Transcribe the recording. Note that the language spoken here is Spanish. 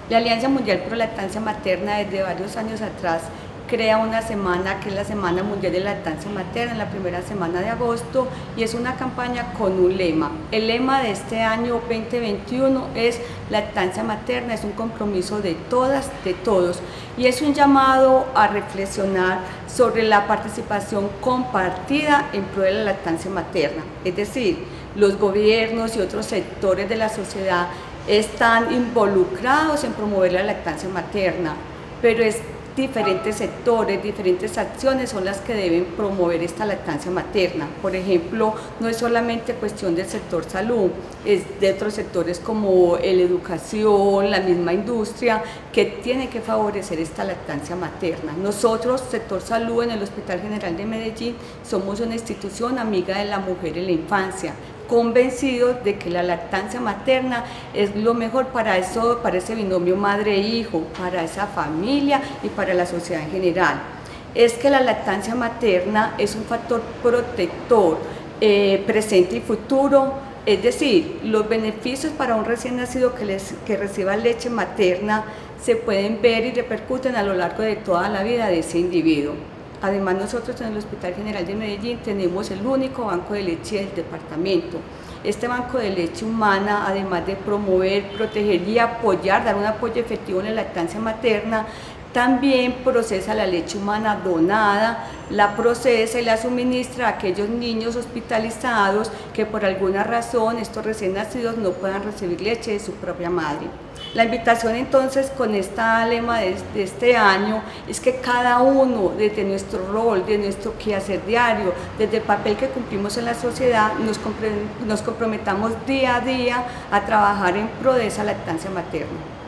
La Alianza Mundial Pro Lactancia Materna desde varios años atrás crea una semana que es la Semana Mundial de Lactancia Materna, en la primera semana de agosto, y es una campaña con un lema. El lema de este año 2021 es lactancia materna, es un compromiso de todas, de todos, y es un llamado a reflexionar sobre la participación compartida en pro de la lactancia materna. Es decir, los gobiernos y otros sectores de la sociedad están involucrados en promover la lactancia materna, pero es diferentes sectores, diferentes acciones son las que deben promover esta lactancia materna. Por ejemplo, no es solamente cuestión del sector salud, es de otros sectores como la educación, la misma industria, que tiene que favorecer esta lactancia materna. Nosotros, sector salud en el Hospital General de Medellín, somos una institución amiga de la mujer y la infancia, convencidos de que la lactancia materna es lo mejor para ese binomio madre-hijo, para esa familia y para la sociedad en general. Es que la lactancia materna es un factor protector presente y futuro, es decir, los beneficios para un recién nacido que reciba leche materna se pueden ver y repercuten a lo largo de toda la vida de ese individuo. Además, nosotros en el Hospital General de Medellín tenemos el único banco de leche del departamento. Este banco de leche humana, además de promover, proteger y apoyar, dar un apoyo efectivo en la lactancia materna, también procesa la leche humana donada, la procesa y la suministra a aquellos niños hospitalizados que por alguna razón, estos recién nacidos, no puedan recibir leche de su propia madre. La invitación entonces con esta lema de este año es que cada uno desde nuestro rol, de nuestro quehacer diario, desde el papel que cumplimos en la sociedad, nos comprometamos día a día a trabajar en pro de esa lactancia materna.